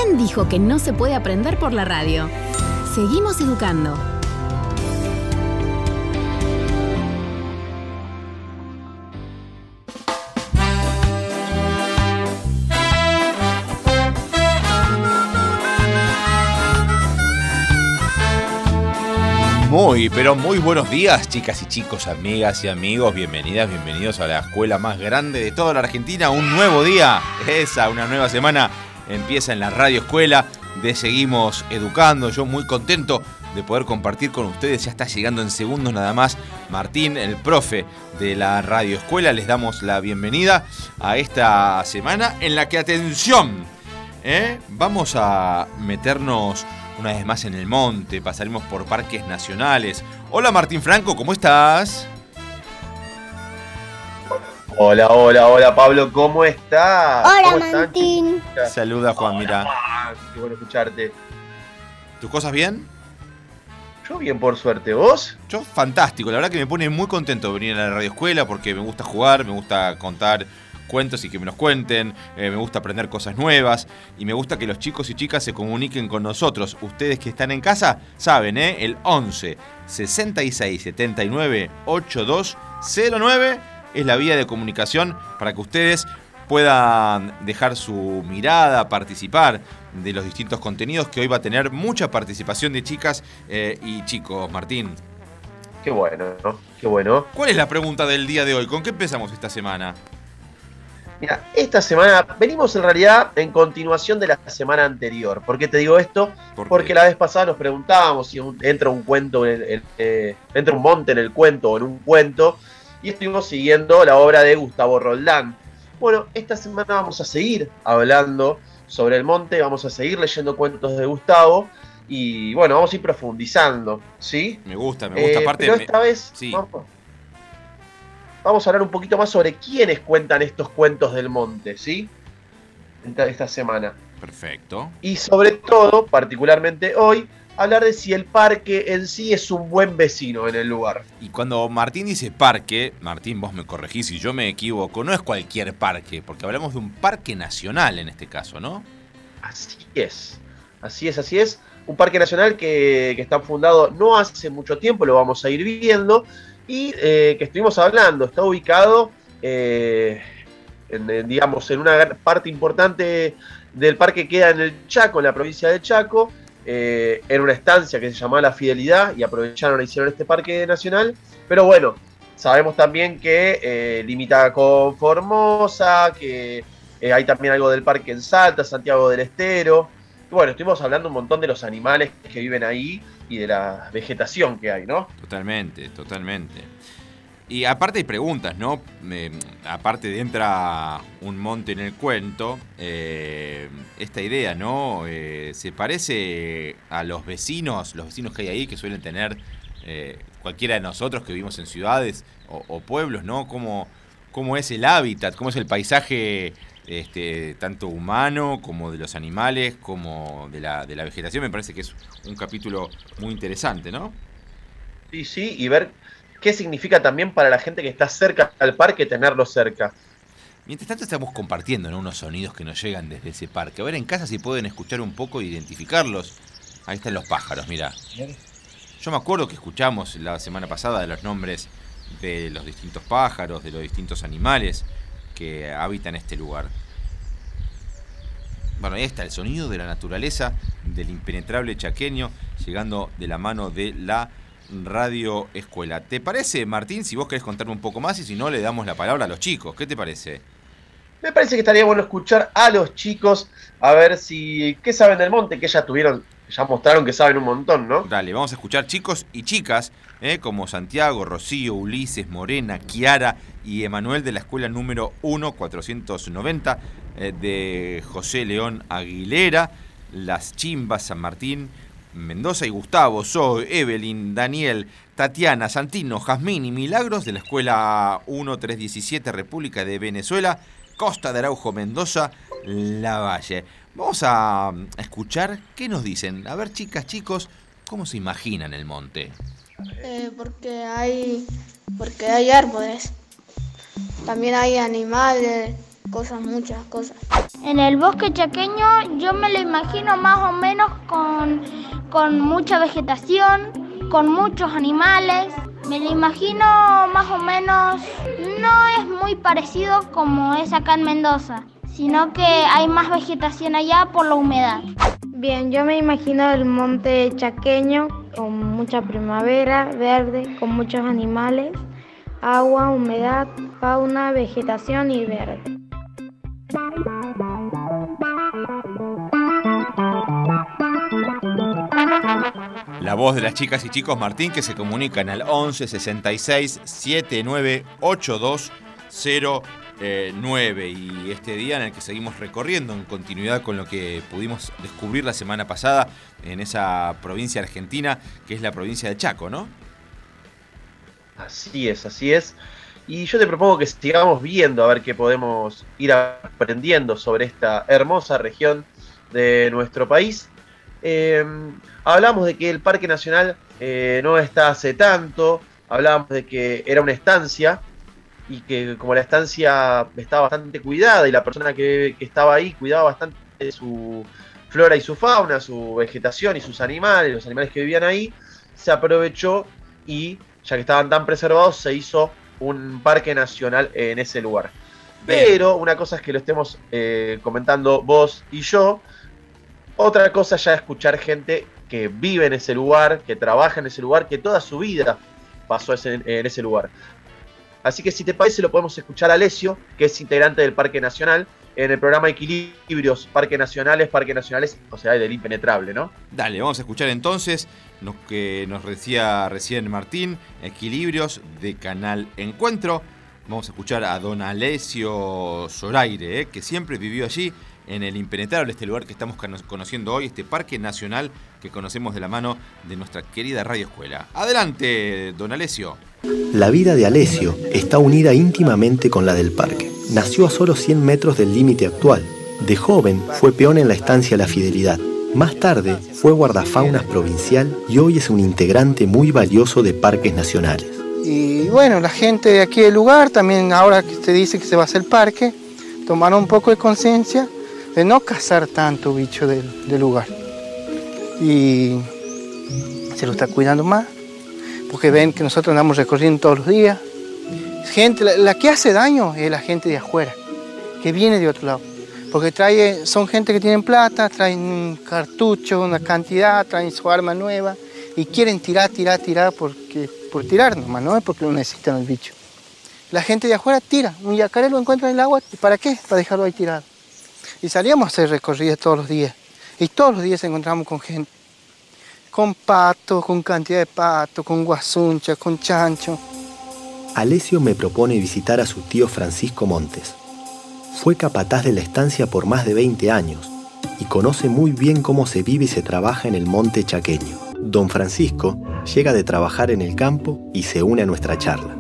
¿Quién dijo que no se puede aprender por la radio? Seguimos educando. Pero muy buenos días, chicas y chicos, amigas y amigos. Bienvenidos a la escuela más grande de toda la Argentina. Un nuevo día, una nueva semana empieza en la radio escuela de Seguimos Educando. Yo muy contento de poder compartir con ustedes. Ya está llegando en segundos nada más Martín, el profe de la radio escuela. Les damos la bienvenida a esta semana en la que, atención, vamos a meternos una vez más en el monte, pasaremos por parques nacionales. Hola Martín Franco, ¿cómo estás? Hola Pablo, ¿cómo estás? Hola ¿Cómo Martín. Saluda Juan, mira. Qué bueno escucharte. ¿Tus cosas bien? Yo bien, por suerte. ¿Vos? Yo fantástico, la verdad que me pone muy contento venir a la radio escuela porque me gusta jugar, me gusta contar cuentos y que me los cuenten, me gusta aprender cosas nuevas y me gusta que los chicos y chicas se comuniquen con nosotros. Ustedes que están en casa saben, el 11 66 79 8209 es la vía de comunicación para que ustedes puedan dejar su mirada, participar de los distintos contenidos, que hoy va a tener mucha participación de chicas y chicos. Martín. Qué bueno, ¿no? Qué bueno. ¿Cuál es la pregunta del día de hoy? ¿Con qué empezamos esta semana? Mira, esta semana venimos en realidad en continuación de la semana anterior. ¿Por qué te digo esto? Porque la vez pasada nos preguntábamos si entra un cuento, entra un monte en el cuento o en un cuento, y estuvimos siguiendo la obra de Gustavo Roldán. Bueno, esta semana vamos a seguir hablando sobre el monte, vamos a seguir leyendo cuentos de Gustavo y bueno, vamos a ir profundizando, ¿sí? Me gusta, aparte. Pero esta vez sí. Vamos a hablar un poquito más sobre quiénes cuentan estos cuentos del monte, ¿sí? Esta semana. Perfecto. Y sobre todo, particularmente hoy, hablar de si el parque en sí es un buen vecino en el lugar. Y cuando Martín dice parque, Martín, vos me corregís si yo me equivoco, no es cualquier parque, porque hablamos de un parque nacional en este caso, ¿no? Así es. Un parque nacional que está fundado no hace mucho tiempo, lo vamos a ir viendo. Y que estuvimos hablando, está ubicado en una parte importante del parque, queda en el Chaco, en la provincia de Chaco, en una estancia que se llamaba La Fidelidad, y aprovecharon e hicieron este parque nacional. Pero bueno, sabemos también que limita con Formosa, que hay también algo del parque en Salta, Santiago del Estero. Y bueno, estuvimos hablando un montón de los animales que viven ahí y de la vegetación que hay, ¿no? Totalmente. Y aparte hay preguntas, ¿no? Aparte de entra un monte en el cuento, esta idea, ¿no? ¿Se parece a los vecinos que hay ahí, que suelen tener cualquiera de nosotros que vivimos en ciudades o pueblos, ¿no? ¿Cómo es el hábitat, cómo es el paisaje tanto humano como de los animales, como de la vegetación? Me parece que es un capítulo muy interesante, ¿no? Sí, y ver qué significa también para la gente que está cerca al parque tenerlo cerca. Mientras tanto estamos compartiendo, ¿no?, unos sonidos que nos llegan desde ese parque. A ver en casa si pueden escuchar un poco e identificarlos. Ahí están los pájaros, mirá. Yo me acuerdo que escuchamos la semana pasada de los nombres de los distintos pájaros, de los distintos animales que habitan este lugar. Bueno, ahí está el sonido de la naturaleza, del impenetrable chaqueño, llegando de la mano de la radio escuela. ¿Te parece, Martín, si vos querés contarme un poco más, y si no, le damos la palabra a los chicos? ¿Qué te parece? Me parece que estaría bueno escuchar a los chicos, a ver qué saben del monte, que ya mostraron que saben un montón, ¿no? Dale, vamos a escuchar chicos y chicas, como Santiago, Rocío, Ulises, Morena, Kiara y Emanuel de la escuela número 1490 de José León Aguilera, Las Chimbas, San Martín, Mendoza y Gustavo, Zoe, Evelyn, Daniel, Tatiana, Santino, Jazmín y Milagros de la escuela 1317 República de Venezuela, Costa de Araujo, Mendoza, Lavalle. Vamos a escuchar qué nos dicen. A ver, chicas, chicos, ¿cómo se imaginan el monte? Porque hay árboles, también hay animales, cosas, muchas cosas. En el bosque chaqueño yo me lo imagino más o menos con mucha vegetación, con muchos animales. Me lo imagino más o menos, no es muy parecido como es acá en Mendoza, sino que hay más vegetación allá por la humedad. Bien, yo me imagino el monte chaqueño con mucha primavera, verde, con muchos animales, agua, humedad, fauna, vegetación y verde. La voz de las chicas y chicos Martín, que se comunican al 11 66 79 82 09, y este día en el que seguimos recorriendo en continuidad con lo que pudimos descubrir la semana pasada en esa provincia argentina que es la provincia de Chaco, ¿no? Así es. Y yo te propongo que sigamos viendo a ver qué podemos ir aprendiendo sobre esta hermosa región de nuestro país. Hablamos de que el Parque Nacional no está hace tanto, hablábamos de que era una estancia y que como la estancia estaba bastante cuidada y la persona que estaba ahí cuidaba bastante de su flora y su fauna, su vegetación y sus animales, los animales que vivían ahí, se aprovechó y ya que estaban tan preservados se hizo un parque nacional en ese lugar. Bien. Pero una cosa es que lo estemos comentando vos y yo, otra cosa ya es escuchar gente que vive en ese lugar, que trabaja en ese lugar, que toda su vida pasó en ese lugar. Así que si te parece lo podemos escuchar a Alessio, que es integrante del Parque Nacional, en el programa Equilibrios, Parques Nacionales, o sea, del impenetrable, ¿no? Dale, vamos a escuchar entonces lo que nos decía recién Martín, Equilibrios de Canal Encuentro. Vamos a escuchar a don Alessio Zoraire, que siempre vivió allí, en el impenetrable, este lugar que estamos conociendo hoy, este Parque Nacional que conocemos de la mano de nuestra querida Radio Escuela. Adelante, don Alessio. La vida de Alessio está unida íntimamente con la del parque. Nació a solo 100 metros del límite actual. De joven fue peón en la estancia La Fidelidad. Más tarde fue guardafaunas provincial y hoy es un integrante muy valioso de parques nacionales. Y bueno, la gente de aquí del lugar, también ahora que se dice que se va a hacer parque, tomaron un poco de conciencia de no cazar tanto bicho del lugar. Y se lo está cuidando más, porque ven que nosotros andamos recorriendo todos los días. Gente, la que hace daño es la gente de afuera, que viene de otro lado. Porque son gente que tienen plata, traen cartuchos, una cantidad, traen su arma nueva y quieren tirar por tirar nomás, no es porque lo necesitan el bicho. La gente de afuera tira, un yacaré lo encuentra en el agua, ¿y para qué? Para dejarlo ahí tirado. Y salíamos a hacer recorridas todos los días, y todos los días encontramos con gente, con patos, con cantidad de patos, con guasuncha, con chancho. Alessio me propone visitar a su tío Francisco Montes. Fue capataz de la estancia por más de 20 años y conoce muy bien cómo se vive y se trabaja en el monte chaqueño. Don Francisco llega de trabajar en el campo y se une a nuestra charla.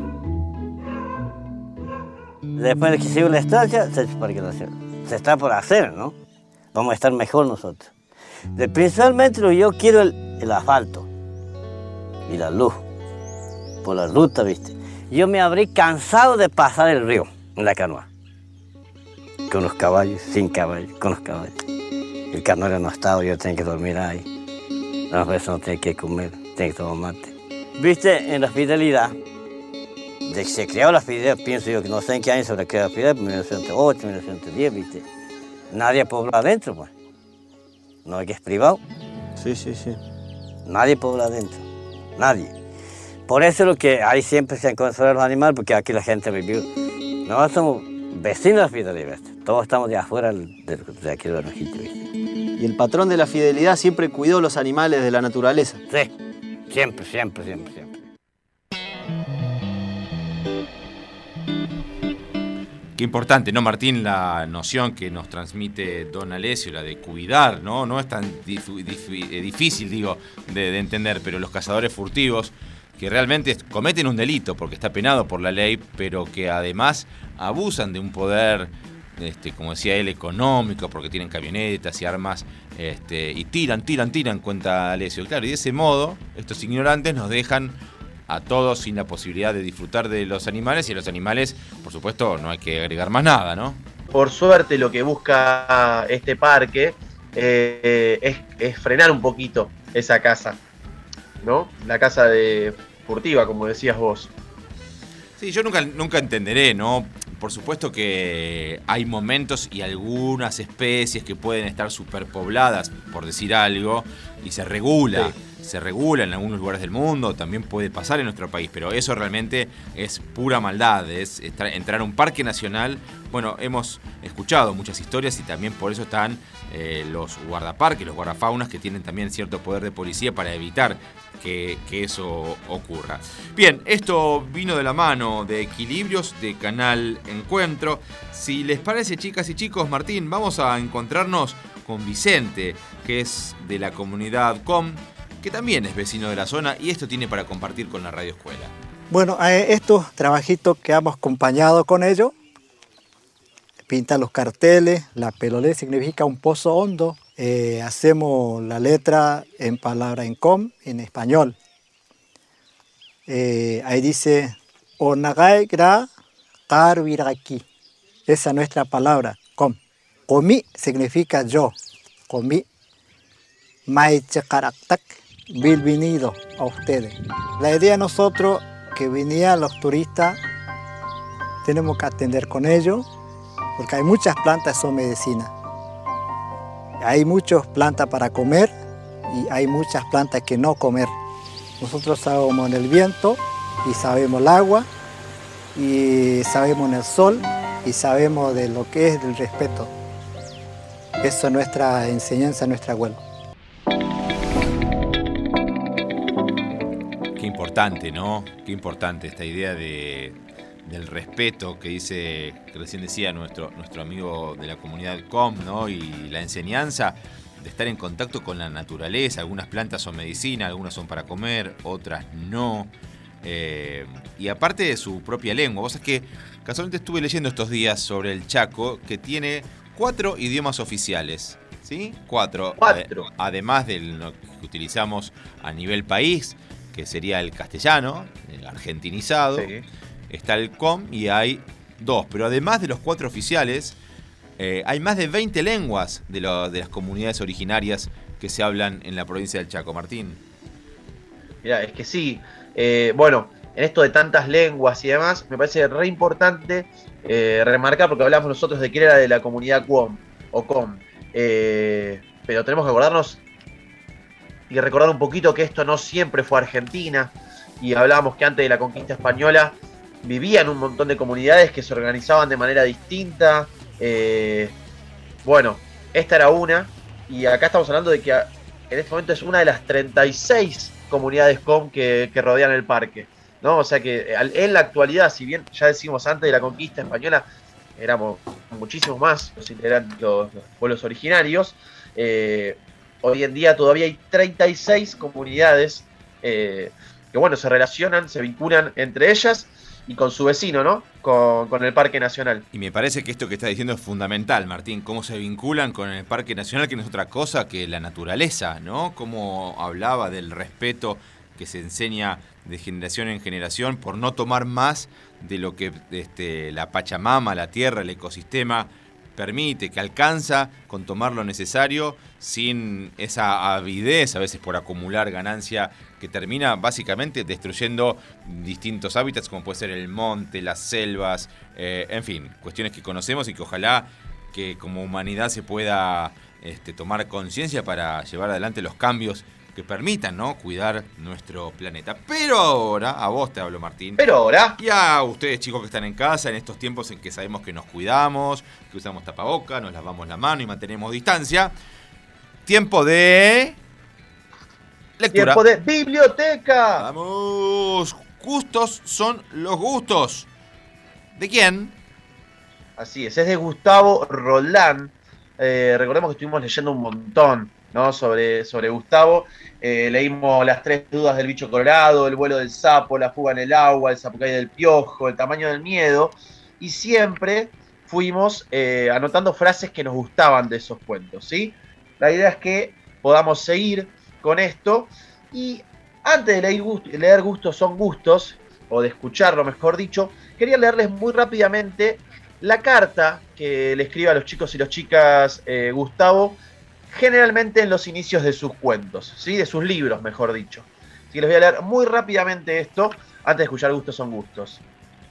Después de que se hizo la estancia, se hizo Parque Nacional. Se está por hacer, ¿no? Vamos a estar mejor nosotros. Principalmente lo que yo quiero el asfalto y la luz, por la ruta, ¿viste? Yo me habré cansado de pasar el río en la canoa. Con los caballos, sin caballos, con los caballos. El canoero no estaba, yo tenía que dormir ahí. A veces no tenía que comer, tenía que tomar mate. ¿Viste? En la Fidelidad, de que se creó la Fidelidad, pienso yo que no sé en qué año se habrá creado la Fidelidad, 1908, 1910, ¿viste? Nadie pobla adentro, pues. No es que es privado. Sí. Nadie pobla adentro, nadie. Por eso es lo que ahí siempre se han conservado los animales, porque aquí la gente vivió. Nosotros somos vecinos de la Fidelidad, ¿viste? Todos estamos de afuera de aquí de Barranquilla, ¿viste? Y el patrón de la Fidelidad siempre cuidó los animales de la naturaleza. Sí, siempre. Qué importante, ¿no, Martín? La noción que nos transmite don Alessio, la de cuidar, ¿no? No es tan difícil, digo, de entender, pero los cazadores furtivos que realmente cometen un delito porque está penado por la ley, pero que además abusan de un poder, como decía él, económico, porque tienen camionetas y armas, y tiran, cuenta Alessio. Claro, y de ese modo, estos ignorantes nos dejan a todos sin la posibilidad de disfrutar de los animales, y a los animales, por supuesto, no hay que agregar más nada, ¿no? Por suerte lo que busca este parque es frenar un poquito esa caza, ¿no? La caza furtiva, como decías vos. Sí, yo nunca entenderé, ¿no? Por supuesto que hay momentos y algunas especies que pueden estar superpobladas, por decir algo, y se regula. Sí. Se regula en algunos lugares del mundo, también puede pasar en nuestro país, pero eso realmente es pura maldad, es entrar a un parque nacional. Bueno, hemos escuchado muchas historias y también por eso están los guardaparques, los guardafaunas, que tienen también cierto poder de policía para evitar que eso ocurra. Bien, esto vino de la mano de Equilibrios, de Canal Encuentro. Si les parece, chicas y chicos, Martín, vamos a encontrarnos con Vicente, que es de la comunidad COM, que también es vecino de la zona, y esto tiene para compartir con la Radio Escuela. Bueno, estos trabajitos que hemos acompañado con ellos, pintar los carteles, la pelolé significa un pozo hondo, hacemos la letra en palabra en com, en español. Ahí dice, Onagai gra tarviraki, esa es nuestra palabra, com. Komi significa yo, komi. Maichakaraktak, bienvenido a ustedes. La idea de nosotros, que venían los turistas, tenemos que atender con ellos, porque hay muchas plantas que son medicina. Hay muchas plantas para comer y hay muchas plantas que no comer. Nosotros sabemos en el viento y sabemos el agua y sabemos en el sol y sabemos de lo que es el respeto. Eso es nuestra enseñanza, nuestra abuela. Qué importante, ¿no? Qué importante esta idea del respeto que recién decía nuestro amigo de la comunidad COM, ¿no? Y la enseñanza de estar en contacto con la naturaleza. Algunas plantas son medicina, algunas son para comer, otras no. Y aparte de su propia lengua. Vos sabés que casualmente estuve leyendo estos días sobre el Chaco, que tiene 4 idiomas oficiales. ¿Sí? 4. Además del que utilizamos a nivel país, que sería el castellano, el argentinizado. Sí. Está el COM y hay 2. Pero además de los 4 oficiales, hay más de 20 lenguas de las comunidades originarias que se hablan en la provincia del Chaco. Martín. Mirá, es que sí. Bueno, en esto de tantas lenguas y demás, me parece re importante remarcar, porque hablamos nosotros de quién era de la comunidad COM o COM. Pero tenemos que acordarnos y recordar un poquito que esto no siempre fue Argentina. Y hablábamos que antes de la conquista española vivían un montón de comunidades que se organizaban de manera distinta. Bueno, esta era una. Y acá estamos hablando de que en este momento es una de las 36 comunidades COM que rodean el parque, ¿no? O sea que en la actualidad, si bien ya decimos antes de la conquista española, éramos muchísimos más los integrantes, los pueblos originarios, hoy en día todavía hay 36 comunidades que, bueno, se relacionan, se vinculan entre ellas y con su vecino, ¿no? Con el Parque Nacional. Y me parece que esto que estás diciendo es fundamental, Martín, cómo se vinculan con el Parque Nacional, que no es otra cosa que la naturaleza, ¿no? Cómo hablaba del respeto que se enseña de generación en generación por no tomar más de lo que la Pachamama, la tierra, el ecosistema permite, que alcanza con tomar lo necesario sin esa avidez, a veces por acumular ganancia, que termina básicamente destruyendo distintos hábitats, como puede ser el monte, las selvas, en fin, cuestiones que conocemos y que ojalá que como humanidad se pueda tomar conciencia para llevar adelante los cambios que permitan, ¿no?, cuidar nuestro planeta. Pero ahora, a vos te hablo, Martín. Pero ahora. Y a ustedes, chicos, que están en casa, en estos tiempos en que sabemos que nos cuidamos, que usamos tapabocas, nos lavamos la mano y mantenemos distancia. Tiempo de lectura. Tiempo de biblioteca. Vamos. Gustos son los gustos. ¿De quién? Así es de Gustavo Roldán. Recordemos que estuvimos leyendo un montón, ¿no?, sobre Gustavo. Leímos las 3 dudas del bicho colorado, el vuelo del sapo, la fuga en el agua, el zapucay del piojo, el tamaño del miedo, y siempre fuimos anotando frases que nos gustaban de esos cuentos, ¿sí? La idea es que podamos seguir con esto, y antes de leer Gustos son gustos, o de escucharlo mejor dicho, quería leerles muy rápidamente la carta que le escribe a los chicos y las chicas Gustavo, generalmente en los inicios de sus cuentos, ¿sí? De sus libros, mejor dicho. Así que les voy a leer muy rápidamente esto, antes de escuchar Gustos son Gustos.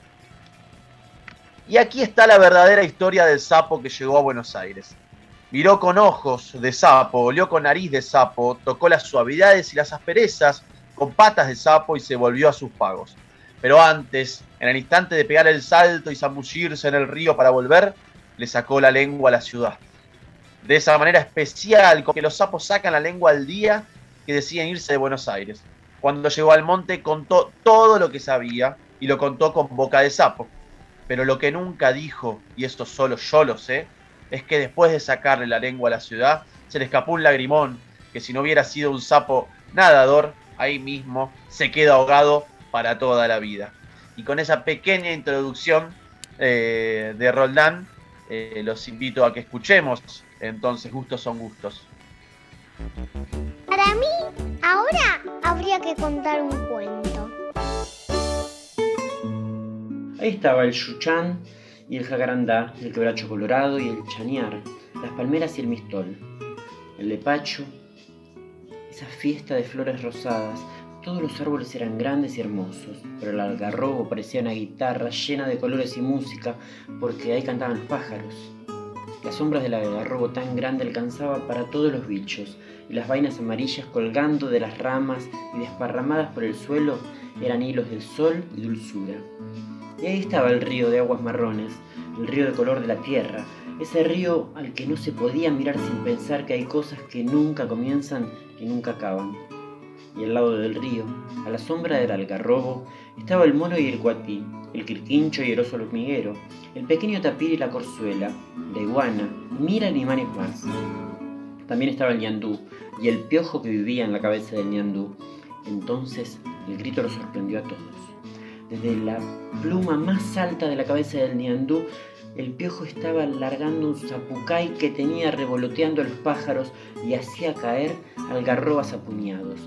Y aquí está la verdadera historia del sapo que llegó a Buenos Aires. Miró con ojos de sapo, olió con nariz de sapo, tocó las suavidades y las asperezas con patas de sapo y se volvió a sus pagos. Pero antes, en el instante de pegar el salto y zambullirse en el río para volver, le sacó la lengua a la ciudad. De esa manera especial, con que los sapos sacan la lengua al día que deciden irse de Buenos Aires. Cuando llegó al monte contó todo lo que sabía y lo contó con boca de sapo. Pero lo que nunca dijo, y esto solo yo lo sé, es que después de sacarle la lengua a la ciudad, se le escapó un lagrimón, que si no hubiera sido un sapo nadador, ahí mismo se queda ahogado para toda la vida. Y con esa pequeña introducción de Roldán, los invito a que escuchemos entonces Gustos son Gustos. Para mí, ahora habría que contar un cuento. Ahí estaba el yuchán y el jacarandá, el quebracho colorado y el chañar, las palmeras y el mistol, el lepacho, esa fiesta de flores rosadas. Todos los árboles eran grandes y hermosos, pero el algarrobo parecía una guitarra llena de colores y música, porque ahí cantaban los pájaros. Las sombras del algarrobo tan grande alcanzaba para todos los bichos, y las vainas amarillas colgando de las ramas y desparramadas por el suelo eran hilos del sol y dulzura. Y ahí estaba el río de aguas marrones, el río de color de la tierra, ese río al que no se podía mirar sin pensar que hay cosas que nunca comienzan y nunca acaban. Y al lado del río, a la sombra del algarrobo, estaba el mono y el cuatí, el quirquincho y el oso hormiguero, el pequeño tapir y la corzuela, la iguana, y mil animales más. También estaba el ñandú y el piojo que vivía en la cabeza del ñandú. Entonces el grito los sorprendió a todos. Desde la pluma más alta de la cabeza del ñandú, el piojo estaba largando un zapucay que tenía revoloteando a los pájaros y hacía caer algarrobas a puñados.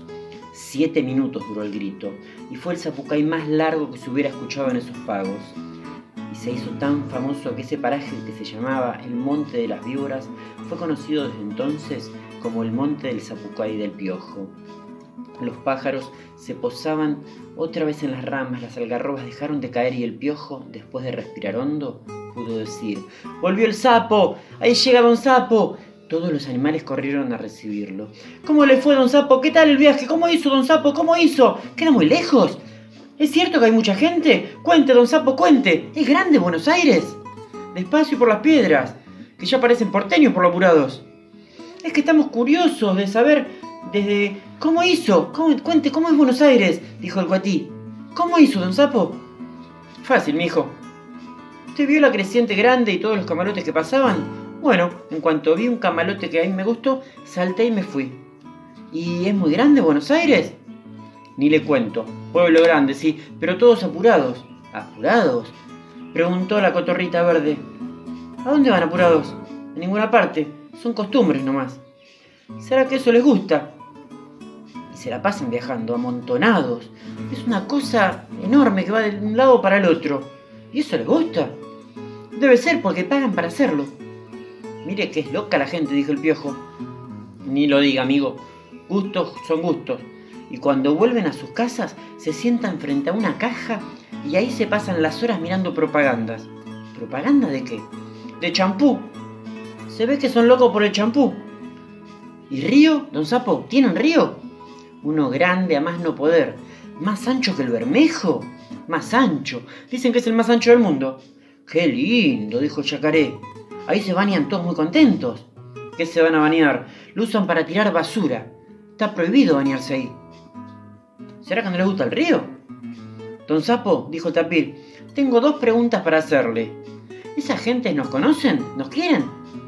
7 minutos duró el grito, y fue el zapucay más largo que se hubiera escuchado en esos pagos. Y se hizo tan famoso que ese paraje que se llamaba el Monte de las Víboras fue conocido desde entonces como el Monte del Zapucay del Piojo. Los pájaros se posaban otra vez en las ramas, las algarrobas dejaron de caer y el piojo, después de respirar hondo, pudo decir: ¡Volvió el sapo! ¡Ahí llega don Sapo! Todos los animales corrieron a recibirlo. ¿Cómo le fue, don Sapo? ¿Qué tal el viaje? ¿Cómo hizo, don Sapo? ¿Cómo hizo? ¿Queda muy lejos? ¿Es cierto que hay mucha gente? Cuente, don Sapo, cuente. ¿Es grande Buenos Aires? Despacio por las piedras, que ya parecen porteños por lo apurados. Es que estamos curiosos de saber desde... ¿Cómo hizo? Cuente, ¿cómo es Buenos Aires? Dijo el cuatí. ¿Cómo hizo, don Sapo? Fácil, mijo. ¿Usted vio la creciente grande y todos los camarotes que pasaban? Bueno, en cuanto vi un camalote que a mí me gustó, salté y me fui. ¿Y es muy grande Buenos Aires? Ni le cuento. Pueblo grande, sí, pero todos apurados. ¿Apurados? Preguntó la cotorrita verde. ¿A dónde van apurados? A ninguna parte. Son costumbres nomás. ¿Será que eso les gusta? Y se la pasan viajando, amontonados. Es una cosa enorme que va de un lado para el otro. ¿Y eso les gusta? Debe ser porque pagan para hacerlo. Mire que es loca la gente, dijo el piojo. Ni lo diga, amigo. Gustos son gustos. Y cuando vuelven a sus casas, se sientan frente a una caja y ahí se pasan las horas mirando propagandas. ¿Propaganda de qué? De champú. Se ve que son locos por el champú. ¿Y río, don Sapo? ¿Tiene un río? Uno grande a más no poder. ¿Más ancho que el Bermejo? Más ancho. Dicen que es el más ancho del mundo. ¡Qué lindo!, dijo el yacaré. Ahí se bañan todos muy contentos. ¿Qué se van a bañar? Lo usan para tirar basura. Está prohibido bañarse ahí. ¿Será que no les gusta el río? Don Sapo, dijo el tapir, tengo 2 preguntas para hacerle. ¿Esas gentes nos conocen? ¿Nos quieren?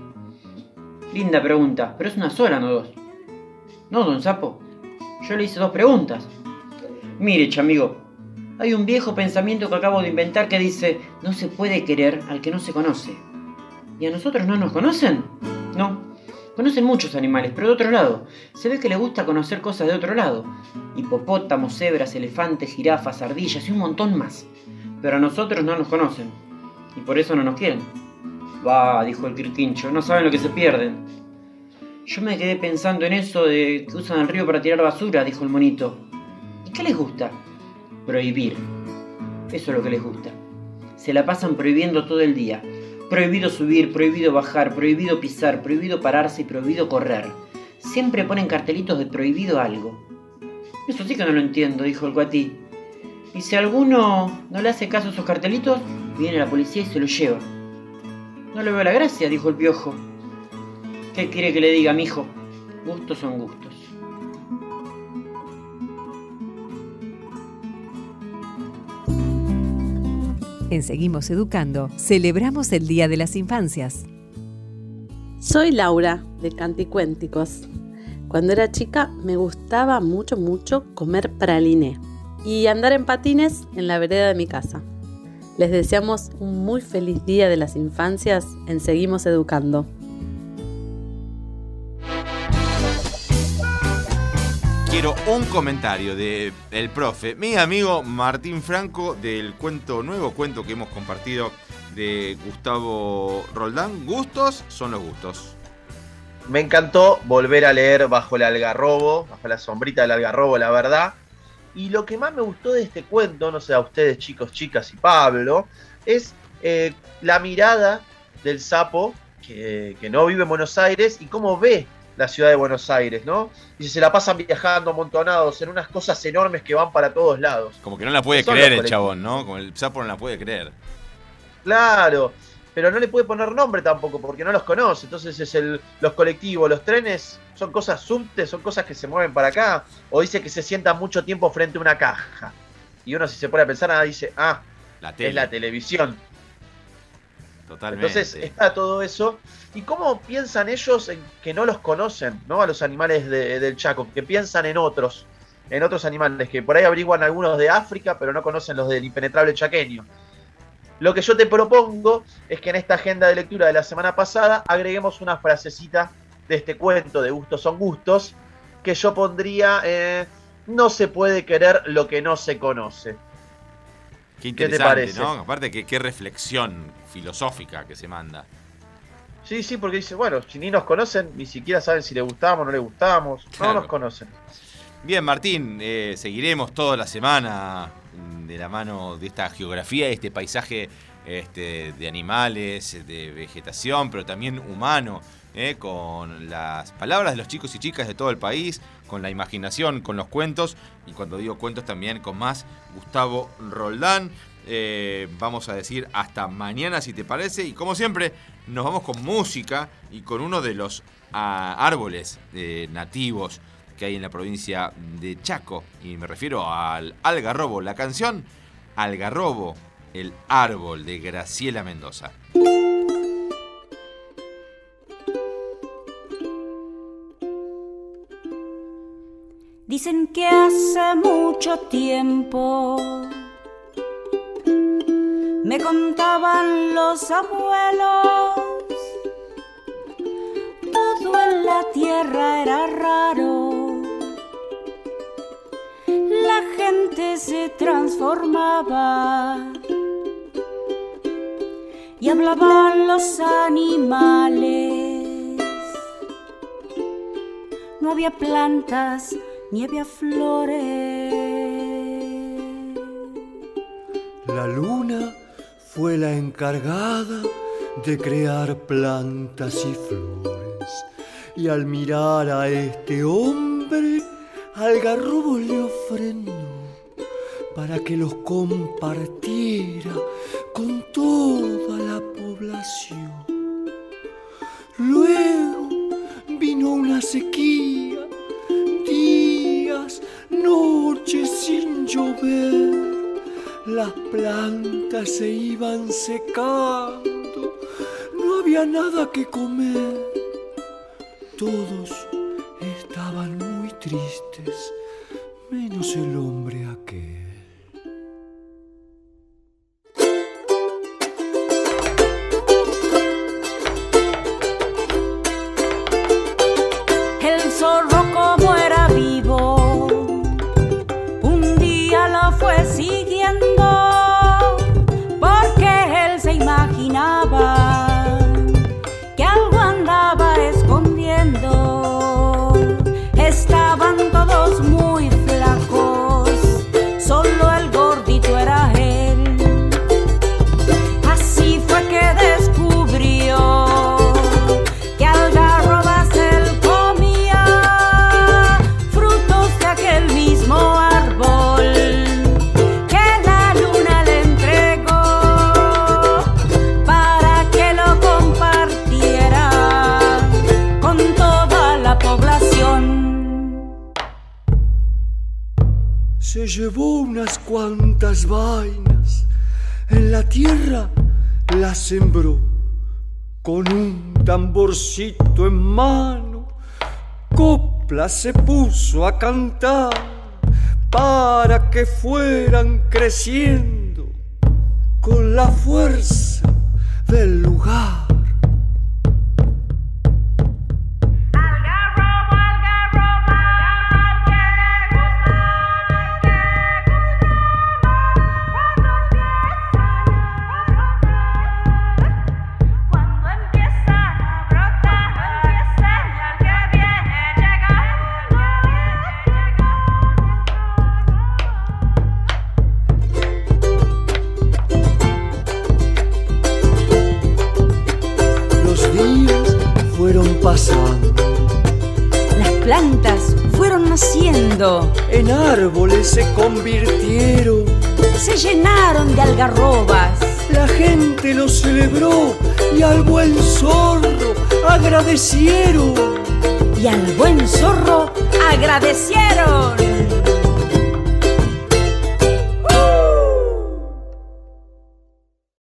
Linda pregunta, pero es una sola, no 2. No, don Sapo. Yo le hice 2 preguntas. Mire, chamigo, hay un viejo pensamiento que acabo de inventar que dice: no se puede querer al que no se conoce. ¿Y a nosotros no nos conocen? No. Conocen muchos animales, pero de otro lado. Se ve que les gusta conocer cosas de otro lado. Hipopótamos, cebras, elefantes, jirafas, ardillas y un montón más. Pero a nosotros no nos conocen. y por eso no nos quieren. Va, dijo el Quirquincho, no saben lo que se pierden. Yo me quedé pensando en eso de que usan el río para tirar basura, dijo el monito. ¿Y qué les gusta? Prohibir. Eso es lo que les gusta. Se la pasan prohibiendo todo el día. Prohibido subir, prohibido bajar, prohibido pisar, prohibido pararse y prohibido correr. Siempre ponen cartelitos de prohibido algo. Eso sí que no lo entiendo, dijo el Guatí. Y si alguno no le hace caso a esos cartelitos, viene la policía y se lo lleva. No le veo la gracia, dijo el Piojo. ¿Qué quiere que le diga, mijo? Gustos son gustos. En Seguimos Educando, celebramos el Día de las Infancias. Soy Laura, de Canticuénticos. Cuando era chica me gustaba mucho comer praliné y andar en patines en la vereda de mi casa. Les deseamos un muy feliz Día de las Infancias en Seguimos Educando. Quiero un comentario del profe, mi amigo Martín Franco, del nuevo cuento que hemos compartido de Gustavo Roldán. Gustos son los gustos. Me encantó volver a leer Bajo el Algarrobo, bajo la sombrita del algarrobo, la verdad. Y lo que más me gustó de este cuento, no sé a ustedes chicos, chicas y Pablo, es la mirada del sapo que no vive en Buenos Aires y cómo ve la ciudad de Buenos Aires, ¿no? Y se la pasan viajando amontonados en unas cosas enormes que van para todos lados. Como que no la puede creer el chabón, ¿no? Como el sapo no la puede creer. Claro, pero no le puede poner nombre tampoco porque no los conoce. Entonces los colectivos, los trenes, son cosas subtes, son cosas que se mueven para acá. O dice que se sienta mucho tiempo frente a una caja. Y uno, si se pone a pensar, dice, es la televisión. Totalmente. Entonces está todo eso. ¿Y cómo piensan ellos en que no los conocen, ¿no? A los animales del Chaco, que piensan en otros animales, que por ahí averiguan algunos de África, pero no conocen los del impenetrable chaqueño. Lo que yo te propongo es que en esta agenda de lectura de la semana pasada agreguemos una frasecita de este cuento de Gustos son gustos, que yo pondría, no se puede querer lo que no se conoce. Qué interesante, ¿qué te parece? ¿No? Aparte, qué reflexión filosófica que se manda. Sí, porque dice, bueno, si ni nos conocen, ni siquiera saben si les gustamos o no les gustamos, claro. No nos conocen. Bien, Martín, seguiremos toda la semana de la mano de esta geografía, este paisaje de animales, de vegetación, pero también humano, con las palabras de los chicos y chicas de todo el país, con la imaginación, con los cuentos, y cuando digo cuentos también con más Gustavo Roldán. Vamos a decir hasta mañana, si te parece, y como siempre nos vamos con música y con uno de los árboles nativos que hay en la provincia de Chaco, y me refiero al algarrobo, la canción Algarrobo, el árbol, de Graciela Mendoza. Dicen que hace mucho tiempo, me contaban los abuelos, todo en la tierra era raro, la gente se transformaba y hablaban los animales, no había plantas ni había flores. La luna fue la encargada de crear plantas y flores, y al mirar a este hombre, Algarrobo le ofrendó para que los compartiera con toda la población. Luego vino una sequía, días, noches sin llover. Las plantas se iban secando, no había nada que comer. Todos estaban muy tristes, menos el hombre aquel. El zorro, como era vivo, un día lo fue siguiendo, porque él se imaginó se llevó unas cuantas vainas, en la tierra las sembró, con un tamborcito en mano, copla se puso a cantar, para que fueran creciendo con la fuerza del lugar. Pasando. Las plantas fueron naciendo, en árboles se convirtieron, se llenaron de algarrobas. La gente lo celebró y al buen zorro agradecieron. Y al buen zorro agradecieron.